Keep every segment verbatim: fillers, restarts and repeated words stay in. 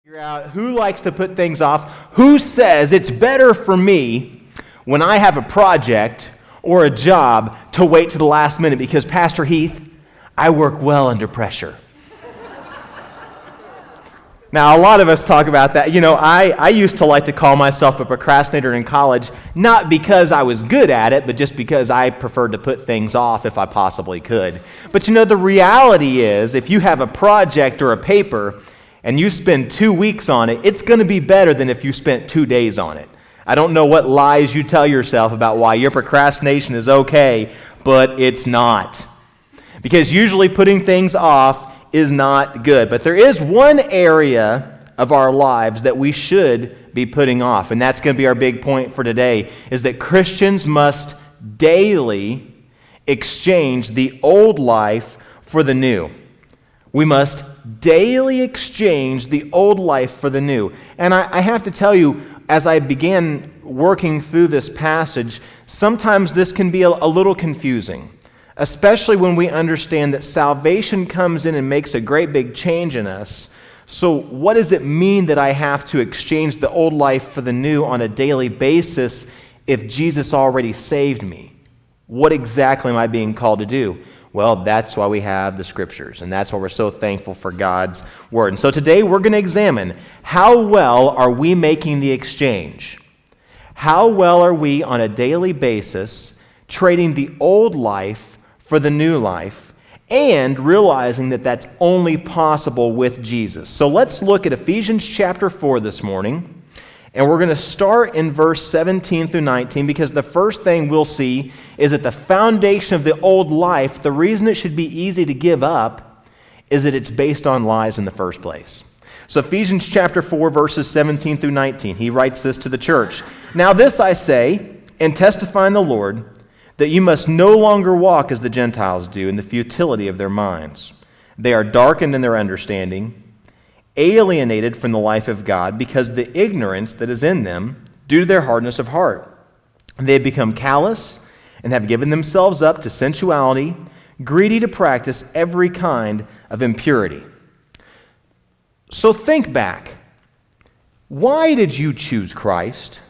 Figure out who likes to put things off, who says it's better for me when I have a project or a job to wait to the last minute because, Pastor Heath, I work well under pressure. Now, a lot of us talk about that. You know, I, I used to like to call myself a procrastinator in college, not because I was good at it, but just because I preferred to put things off if I possibly could. But you know, the reality is, if you have a project or a paper and you spend two weeks on it, it's going to be better than if you spent two days on it. I don't know what lies you tell yourself about why your procrastination is okay, but it's not. Because usually putting things off is not good. But there is one area of our lives that we should be putting off, and that's going to be our big point for today, is that Christians must daily exchange the old life for the new. We must daily exchange the old life for the new. And I, I have to tell you, as I began working through this passage, sometimes this can be a, a little confusing, especially when we understand that salvation comes in and makes a great big change in us. So what does it mean that I have to exchange the old life for the new on a daily basis if Jesus already saved me? What exactly am I being called to do? Well, that's why we have the Scriptures, and that's why we're so thankful for God's Word. And so today we're going to examine how well are we making the exchange? How well are we on a daily basis trading the old life for the new life and realizing that that's only possible with Jesus? So let's look at Ephesians chapter four this morning. And we're going to start in verse seventeen through nineteen, because the first thing we'll see is that the foundation of the old life, the reason it should be easy to give up, is that it's based on lies in the first place. So Ephesians chapter four, verses seventeen through nineteen, he writes this to the church. Now this I say, and testify in the Lord, that you must no longer walk as the Gentiles do in the futility of their minds. They are darkened in their understanding, alienated from the life of God because of the ignorance that is in them due to their hardness of heart. They have become callous and have given themselves up to sensuality, greedy to practice every kind of impurity. So think back. Why did you choose Christ?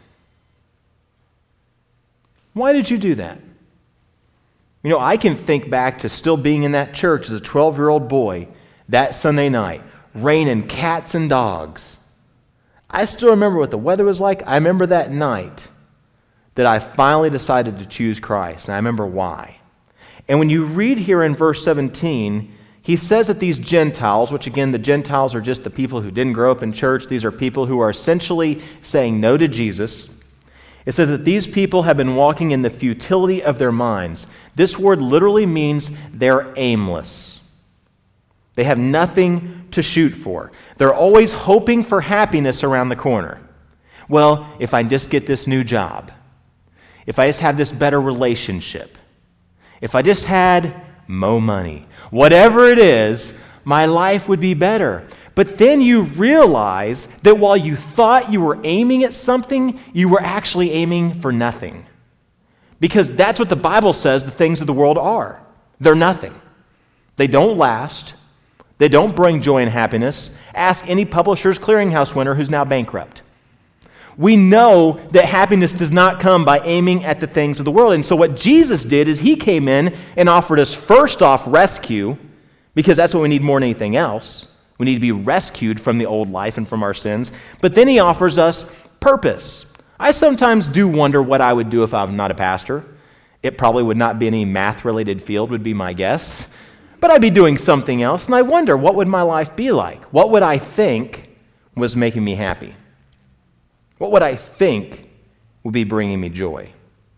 Why did you do that? You know, I can think back to still being in that church as a twelve-year-old boy that Sunday night, raining cats and dogs. I still remember what the weather was like. I remember that night that I finally decided to choose Christ, and I remember why. And when you read here in verse seventeen, he says that these Gentiles, which again, the Gentiles are just the people who didn't grow up in church. These are people who are essentially saying no to Jesus. It says that these people have been walking in the futility of their minds. This word literally means they're aimless. They have nothing to shoot for. They're always hoping for happiness around the corner. Well, if I just get this new job, if I just have this better relationship, if I just had more money, whatever it is, my life would be better. But then you realize that while you thought you were aiming at something, you were actually aiming for nothing. Because that's what the Bible says the things of the world are. They're nothing. They don't last. They don't bring joy and happiness. Ask any Publishers Clearinghouse winner who's now bankrupt. We know that happiness does not come by aiming at the things of the world. And so what Jesus did is he came in and offered us first off rescue, because that's what we need more than anything else. We need to be rescued from the old life and from our sins. But then he offers us purpose. I sometimes do wonder what I would do if I'm not a pastor. It probably would not be any math-related field, would be my guess. But I'd be doing something else, and I wonder, what would my life be like? What would I think was making me happy? What would I think would be bringing me joy?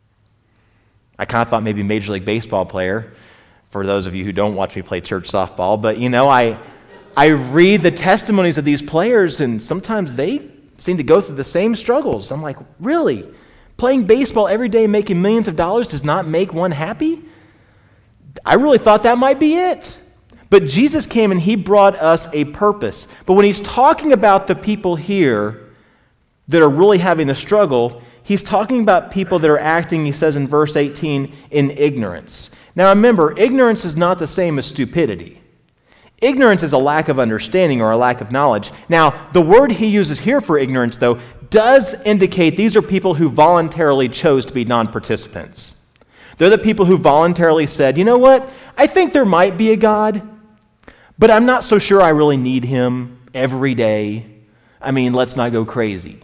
I kind of thought maybe Major League Baseball player, for those of you who don't watch me play church softball, but you know, I I read the testimonies of these players, and sometimes they seem to go through the same struggles. I'm like, really? Playing baseball every day, making millions of dollars does not make one happy? I really thought that might be it. But Jesus came and he brought us a purpose. But when he's talking about the people here that are really having the struggle, he's talking about people that are acting, he says in verse eighteen, in ignorance. Now remember, ignorance is not the same as stupidity. Ignorance is a lack of understanding or a lack of knowledge. Now, the word he uses here for ignorance, though, does indicate these are people who voluntarily chose to be non-participants. They're the people who voluntarily said, you know what, I think there might be a God, but I'm not so sure I really need him every day. I mean, let's not go crazy.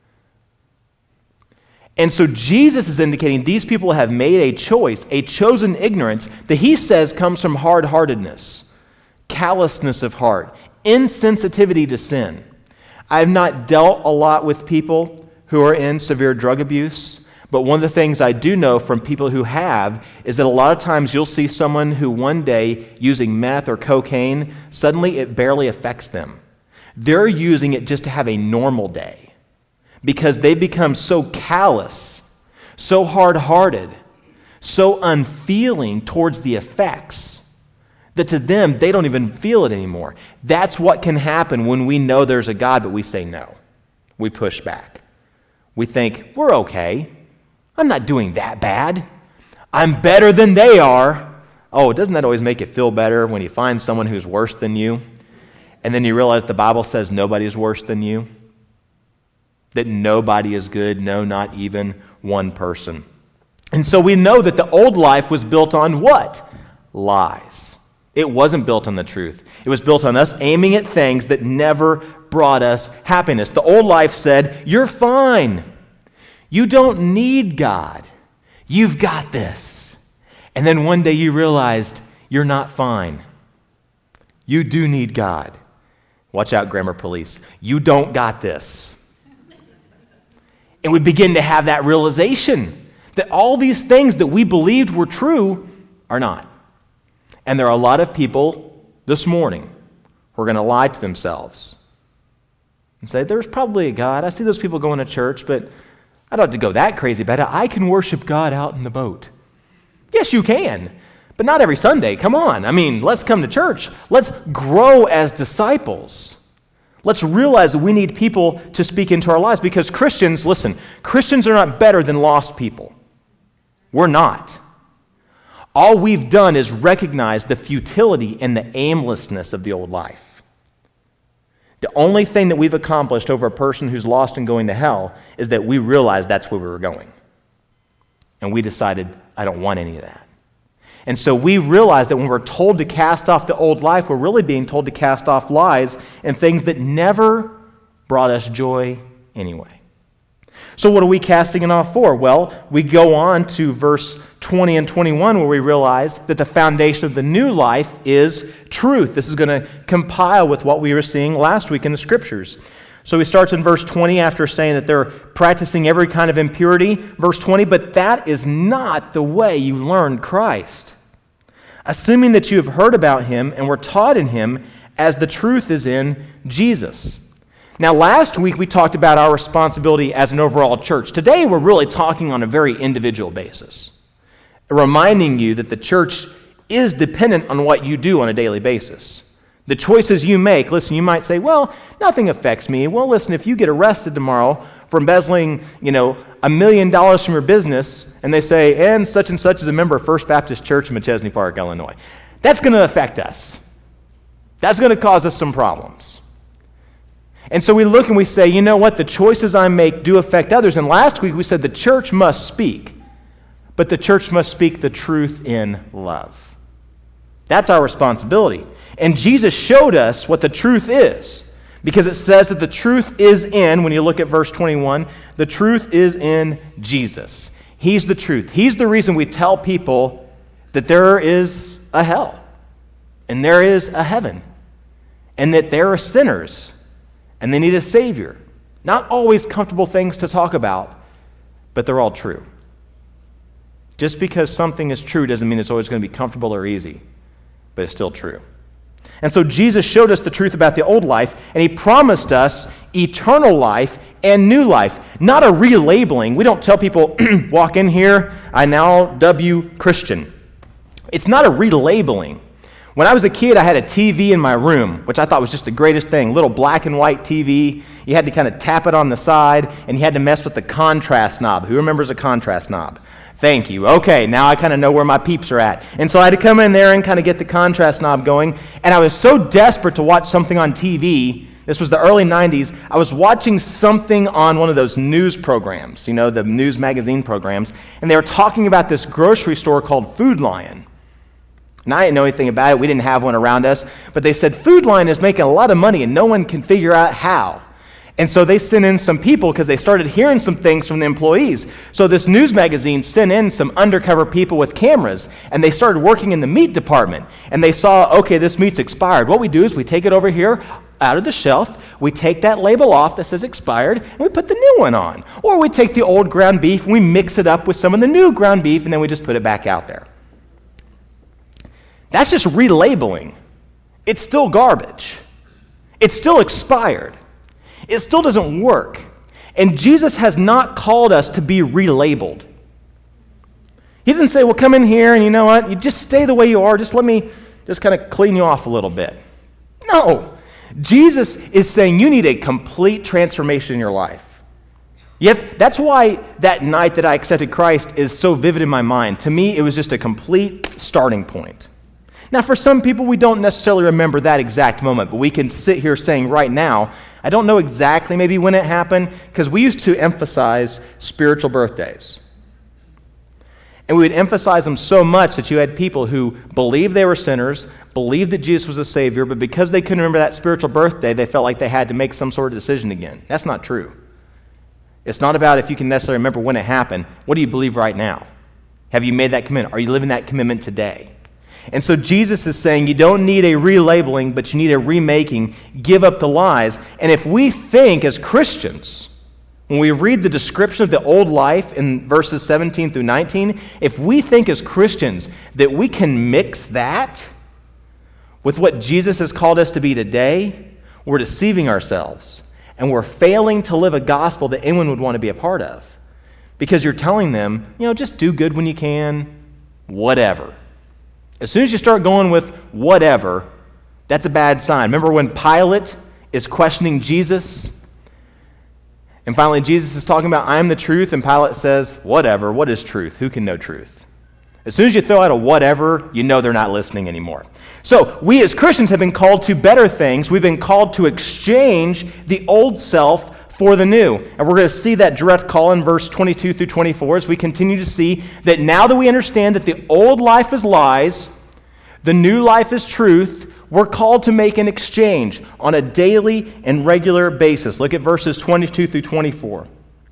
And so Jesus is indicating these people have made a choice, a chosen ignorance that he says comes from hard-heartedness, callousness of heart, insensitivity to sin. I have not dealt a lot with people who are in severe drug abuse, but one of the things I do know from people who have is that a lot of times you'll see someone who one day using meth or cocaine, suddenly it barely affects them. They're using it just to have a normal day because they become so callous, so hard-hearted, so unfeeling towards the effects that to them, they don't even feel it anymore. That's what can happen when we know there's a God, but we say no. We push back. We think, we're okay. I'm not doing that bad. I'm better than they are. Oh, doesn't that always make you feel better when you find someone who's worse than you? And then you realize the Bible says nobody is worse than you? That nobody is good, no, not even one person. And so we know that the old life was built on what? Lies. It wasn't built on the truth. It was built on us aiming at things that never brought us happiness. The old life said, you're fine. You don't need God. You've got this. And then one day you realized you're not fine. You do need God. Watch out, grammar police. You don't got this. And we begin to have that realization that all these things that we believed were true are not. And there are a lot of people this morning who are going to lie to themselves and say, there's probably a God. I see those people going to church, but I don't have to go that crazy about it. I can worship God out in the boat. Yes, you can, but not every Sunday. Come on. I mean, let's come to church. Let's grow as disciples. Let's realize that we need people to speak into our lives because Christians, listen, Christians are not better than lost people. We're not. All we've done is recognize the futility and the aimlessness of the old life. The only thing that we've accomplished over a person who's lost and going to hell is that we realized that's where we were going. And we decided, I don't want any of that. And so we realize that when we're told to cast off the old life, we're really being told to cast off lies and things that never brought us joy anyway. So what are we casting it off for? Well, we go on to verse twenty and twenty-one where we realize that the foundation of the new life is truth. This is going to compile with what we were seeing last week in the scriptures. So he starts in verse twenty after saying that they're practicing every kind of impurity. Verse twenty, but that is not the way you learned Christ. Assuming that you have heard about him and were taught in him as the truth is in Jesus. Now, last week we talked about our responsibility as an overall church. Today we're really talking on a very individual basis, reminding you that the church is dependent on what you do on a daily basis. The choices you make, listen, you might say, well, nothing affects me. Well, listen, if you get arrested tomorrow for embezzling, you know, a million dollars from your business, and they say, and such and such is a member of First Baptist Church in Machesney Park, Illinois, that's going to affect us. That's going to cause us some problems. And so we look and we say, you know what, the choices I make do affect others. And last week we said the church must speak, but the church must speak the truth in love. That's our responsibility. And Jesus showed us what the truth is, because it says that the truth is in, when you look at verse twenty-one, the truth is in Jesus. He's the truth. He's the reason we tell people that there is a hell, and there is a heaven, and that there are sinners, and they need a Savior. Not always comfortable things to talk about, but they're all true. Just because something is true doesn't mean it's always going to be comfortable or easy, but it's still true. And so Jesus showed us the truth about the old life, and he promised us eternal life and new life, not a relabeling. We don't tell people, walk in here, I now dub you Christian. It's not a relabeling. When I was a kid, I had a T V in my room, which I thought was just the greatest thing. Little black and white T V. You had to kind of tap it on the side, and you had to mess with the contrast knob. Who remembers a contrast knob? Thank you. Okay, now I kind of know where my peeps are at. And so I had to come in there and kind of get the contrast knob going. And I was so desperate to watch something on T V. This was the early nineties. I was watching something on one of those news programs, you know, the news magazine programs. And they were talking about this grocery store called Food Lion. And I didn't know anything about it. We didn't have one around us. But they said Food Lion is making a lot of money and no one can figure out how. And so they sent in some people because they started hearing some things from the employees. So this news magazine sent in some undercover people with cameras, and they started working in the meat department. And they saw, okay, this meat's expired. What we do is we take it over here out of the shelf, we take that label off that says expired, and we put the new one on. Or we take the old ground beef, and we mix it up with some of the new ground beef, and then we just put it back out there. That's just relabeling. It's still garbage. It's still expired. It still doesn't work. And Jesus has not called us to be relabeled. He doesn't say, well, come in here and you know what? You just stay the way you are. Just let me just kind of clean you off a little bit. No. Jesus is saying you need a complete transformation in your life. You have, that's why that night that I accepted Christ is so vivid in my mind. To me, it was just a complete starting point. Now, for some people, we don't necessarily remember that exact moment, but we can sit here saying right now, I don't know exactly maybe when it happened, because we used to emphasize spiritual birthdays. And we would emphasize them so much that you had people who believed they were sinners, believed that Jesus was a Savior, but because they couldn't remember that spiritual birthday, they felt like they had to make some sort of decision again. That's not true. It's not about if you can necessarily remember when it happened. What do you believe right now? Have you made that commitment? Are you living that commitment today? And so Jesus is saying you don't need a relabeling, but you need a remaking. Give up the lies. And if we think as Christians, when we read the description of the old life in verses seventeen through nineteen, if we think as Christians that we can mix that with what Jesus has called us to be today, we're deceiving ourselves. And we're failing to live a gospel that anyone would want to be a part of. Because you're telling them, you know, just do good when you can, whatever. As soon as you start going with whatever, that's a bad sign. Remember when Pilate is questioning Jesus? And finally, Jesus is talking about, I am the truth, and Pilate says, whatever, what is truth? Who can know truth? As soon as you throw out a whatever, you know they're not listening anymore. So we as Christians have been called to better things. We've been called to exchange the old self for the new. And we're going to see that direct call in verse twenty-two through twenty-four as we continue to see that now that we understand that the old life is lies, the new life is truth, we're called to make an exchange on a daily and regular basis. Look at verses twenty-two through twenty-four.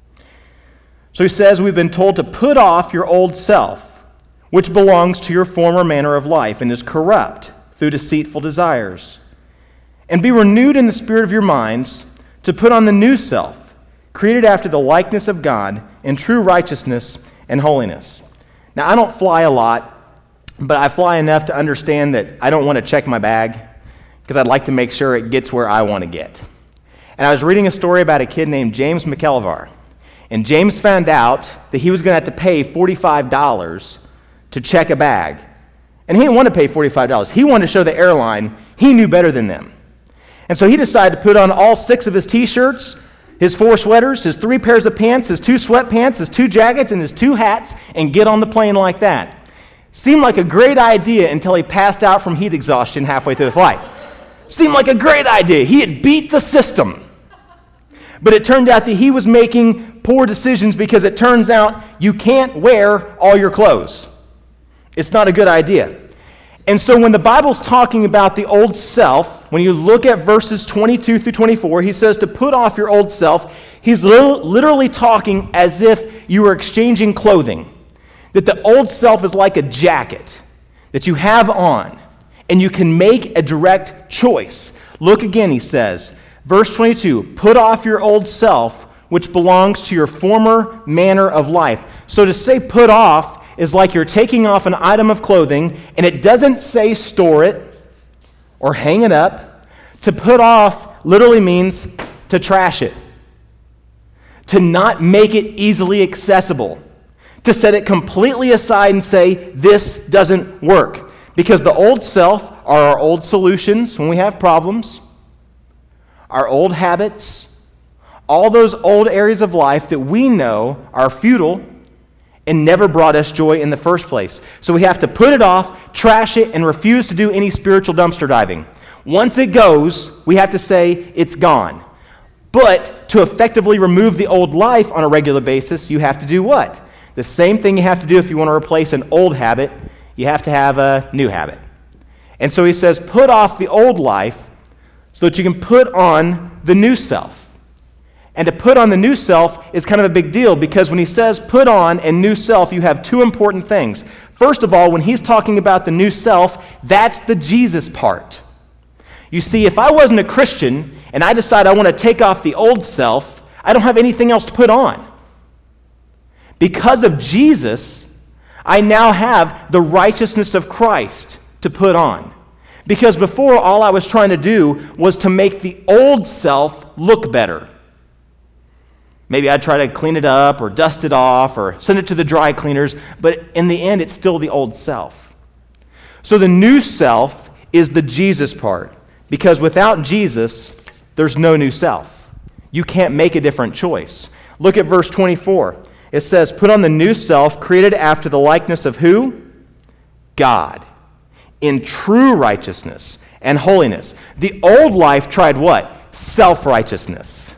So he says, we've been told to put off your old self, which belongs to your former manner of life and is corrupt through deceitful desires, and be renewed in the spirit of your minds, to put on the new self, created after the likeness of God in true righteousness and holiness. Now, I don't fly a lot, but I fly enough to understand that I don't want to check my bag because I'd like to make sure it gets where I want to get. And I was reading a story about a kid named James McElvar. And James found out that he was going to have to pay forty-five dollars to check a bag. And he didn't want to pay forty-five dollars. He wanted to show the airline he knew better than them. And so he decided to put on all six of his t-shirts, his four sweaters, his three pairs of pants, his two sweatpants, his two jackets, and his two hats, and get on the plane like that. Seemed like a great idea until he passed out from heat exhaustion halfway through the flight. Seemed like a great idea. He had beat the system. But it turned out that he was making poor decisions because it turns out you can't wear all your clothes. It's not a good idea. And so when the Bible's talking about the old self, when you look at verses twenty-two through twenty-four, he says to put off your old self. He's literally talking as if you were exchanging clothing. That the old self is like a jacket that you have on, and you can make a direct choice. Look again, he says, verse twenty-two, put off your old self, which belongs to your former manner of life. So to say put off is like you're taking off an item of clothing, and it doesn't say store it or hang it up. To put off literally means to trash it, to not make it easily accessible, to set it completely aside and say, this doesn't work. Because the old self are our old solutions when we have problems, our old habits, all those old areas of life that we know are futile and never brought us joy in the first place. So we have to put it off, trash it, and refuse to do any spiritual dumpster diving. Once it goes, we have to say it's gone. But to effectively remove the old life on a regular basis, you have to do what? The same thing you have to do if you want to replace an old habit, you have to have a new habit. And so he says, put off the old life so that you can put on the new self. And to put on the new self is kind of a big deal, because when he says put on and new self, you have two important things. First of all, when he's talking about the new self, that's the Jesus part. You see, if I wasn't a Christian and I decide I want to take off the old self, I don't have anything else to put on. Because of Jesus, I now have the righteousness of Christ to put on. Because before, all I was trying to do was to make the old self look better. Maybe I'd try to clean it up or dust it off or send it to the dry cleaners, but in the end, it's still the old self. So the new self is the Jesus part, because without Jesus, there's no new self. You can't make a different choice. Look at verse twenty-four. It says, put on the new self, created after the likeness of who? God, in true righteousness and holiness. The old life tried what? Self-righteousness.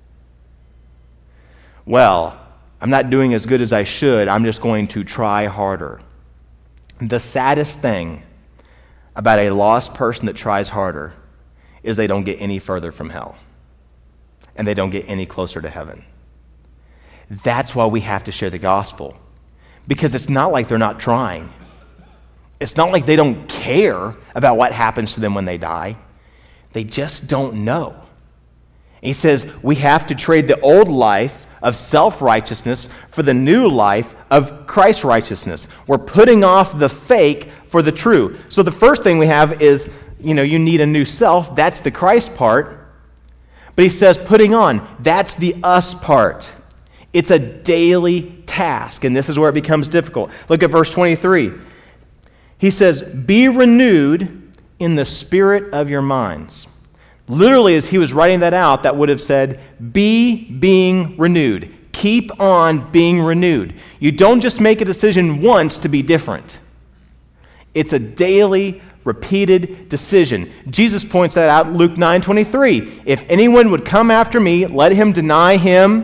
Well, I'm not doing as good as I should. I'm just going to try harder. The saddest thing about a lost person that tries harder is they don't get any further from hell, and they don't get any closer to heaven. That's why we have to share the gospel, because it's not like they're not trying. It's not like they don't care about what happens to them when they die. They just don't know. He says we have to trade the old life of self-righteousness for the new life of Christ's righteousness. We're putting off the fake for the true. So the first thing we have is, you know, you need a new self. That's the Christ part. But he says putting on, that's the us part. It's a daily task, and this is where it becomes difficult. Look at verse twenty-three. He says, be renewed in the spirit of your minds. Literally, as he was writing that out, that would have said, be being renewed. Keep on being renewed. You don't just make a decision once to be different. It's a daily, repeated decision. Jesus points that out in Luke nine twenty-three. If anyone would come after me, let him deny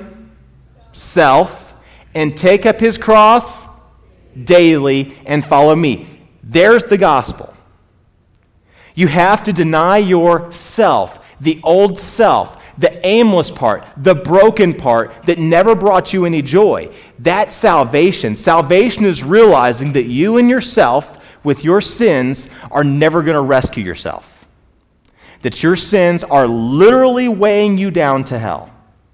himself and take up his cross daily and follow me. There's the gospel. You have to deny yourself, the old self, the aimless part, the broken part that never brought you any joy. That's salvation. Salvation is realizing that you and yourself, with your sins, are never going to rescue yourself. That your sins are literally weighing you down to hell.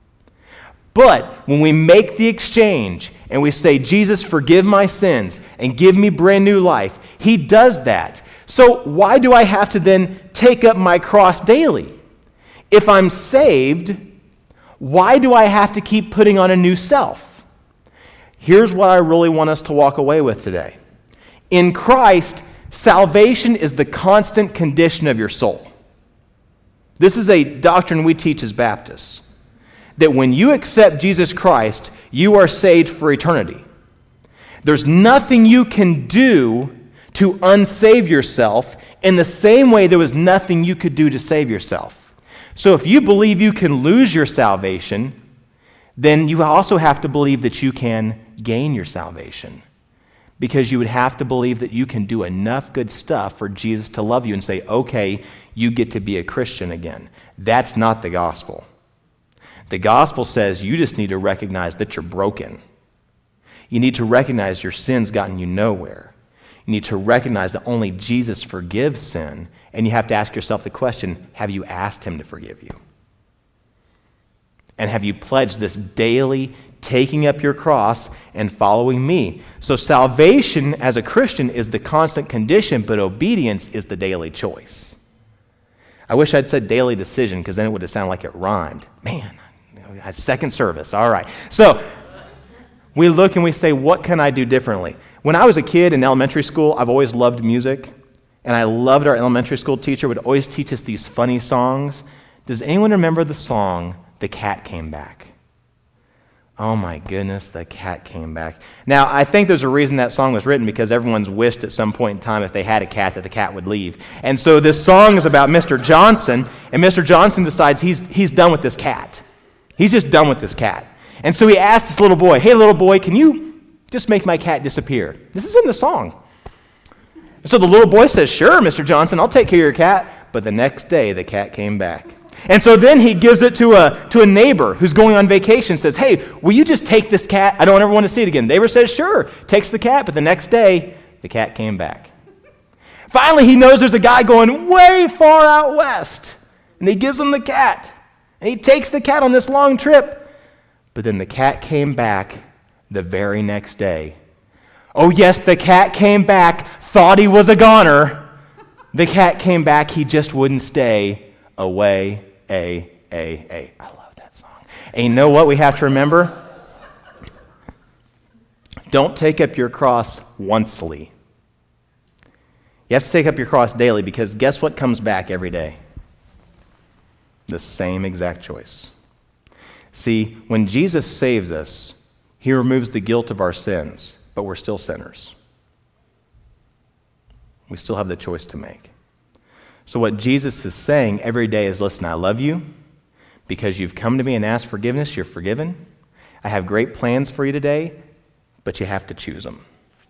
But when we make the exchange and we say, Jesus, forgive my sins and give me brand new life, he does that. So why do I have to then take up my cross daily? If I'm saved, why do I have to keep putting on a new self? Here's what I really want us to walk away with today. In Christ, salvation is the constant condition of your soul. This is a doctrine we teach as Baptists. That when you accept Jesus Christ, you are saved for eternity. There's nothing you can do to unsave yourself in the same way there was nothing you could do to save yourself. So if you believe you can lose your salvation, then you also have to believe that you can gain your salvation. Because you would have to believe that you can do enough good stuff for Jesus to love you and say, okay, you get to be a Christian again. That's not the gospel. The gospel says you just need to recognize that you're broken. You need to recognize your sin's gotten you nowhere. You need to recognize that only Jesus forgives sin, and you have to ask yourself the question, have you asked him to forgive you? And have you pledged this daily taking up your cross and following me? So salvation as a Christian is the constant condition, but obedience is the daily choice. I wish I'd said daily decision, because then it would have sounded like it rhymed. Man, I had second service. All right. So we look and we say, what can I do differently? When I was a kid in elementary school, I've always loved music, and I loved our elementary school teacher would always teach us these funny songs. Does anyone remember the song, The Cat Came Back? Oh my goodness, the cat came back. Now, I think there's a reason that song was written, because everyone's wished at some point in time if they had a cat that the cat would leave. And so this song is about Mister Johnson, and Mister Johnson decides he's, he's done with this cat. He's just done with this cat. And so he asked this little boy, hey, little boy, can you just make my cat disappear? This is in the song. And so the little boy says, sure, Mister Johnson, I'll take care of your cat. But the next day, the cat came back. And so then he gives it to a to a neighbor who's going on vacation, says, hey, will you just take this cat? I don't ever want to see it again. The neighbor says, sure, takes the cat, but the next day, the cat came back. Finally, he knows there's a guy going way far out west, and he gives him the cat, and he takes the cat on this long trip, but then the cat came back the very next day. Oh yes, the cat came back, thought he was a goner. The cat came back, he just wouldn't stay away. A, A, A. I love that song. And you know what we have to remember? Don't take up your cross oncely. You have to take up your cross daily, because guess what comes back every day? The same exact choice. See, when Jesus saves us, he removes the guilt of our sins, but we're still sinners. We still have the choice to make. So what Jesus is saying every day is, listen, I love you. Because you've come to me and asked forgiveness, you're forgiven. I have great plans for you today, but you have to choose them.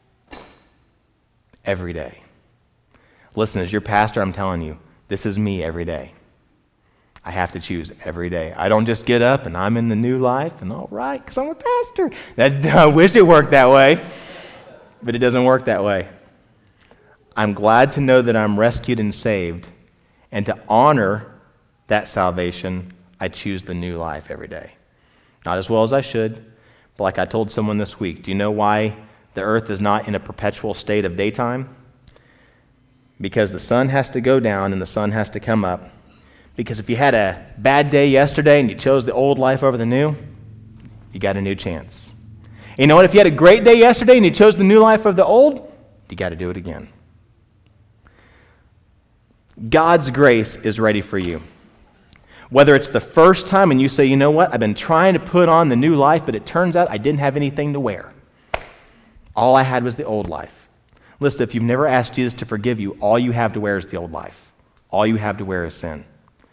Every day. Listen, as your pastor, I'm telling you, this is me every day. I have to choose every day. I don't just get up and I'm in the new life and all right, because I'm a pastor. That, I wish it worked that way, but it doesn't work that way. I'm glad to know that I'm rescued and saved, and to honor that salvation, I choose the new life every day. Not as well as I should, but like I told someone this week, do you know why the earth is not in a perpetual state of daytime? Because the sun has to go down and the sun has to come up. Because if you had a bad day yesterday and you chose the old life over the new, you got a new chance. And you know what? If you had a great day yesterday and you chose the new life over the old, you got to do it again. God's grace is ready for you. Whether it's the first time and you say, you know what, I've been trying to put on the new life, but it turns out I didn't have anything to wear. All I had was the old life. Listen, if you've never asked Jesus to forgive you, all you have to wear is the old life. All you have to wear is sin.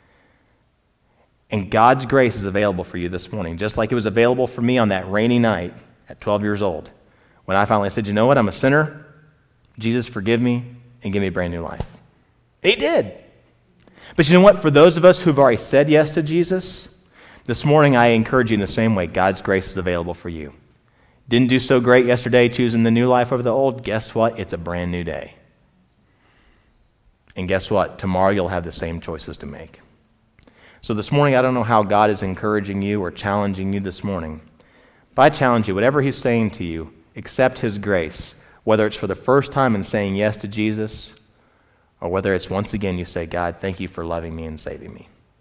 And God's grace is available for you this morning, just like it was available for me on that rainy night at twelve years old, when I finally said, you know what, I'm a sinner. Jesus, forgive me and give me a brand new life. He did. But you know what? For those of us who've already said yes to Jesus, this morning I encourage you in the same way. God's grace is available for you. Didn't do so great yesterday choosing the new life over the old. Guess what? It's a brand new day. And guess what? Tomorrow you'll have the same choices to make. So this morning, I don't know how God is encouraging you or challenging you this morning. But I challenge you, whatever he's saying to you, accept his grace, whether it's for the first time in saying yes to Jesus, or whether it's once again you say, God, thank you for loving me and saving me.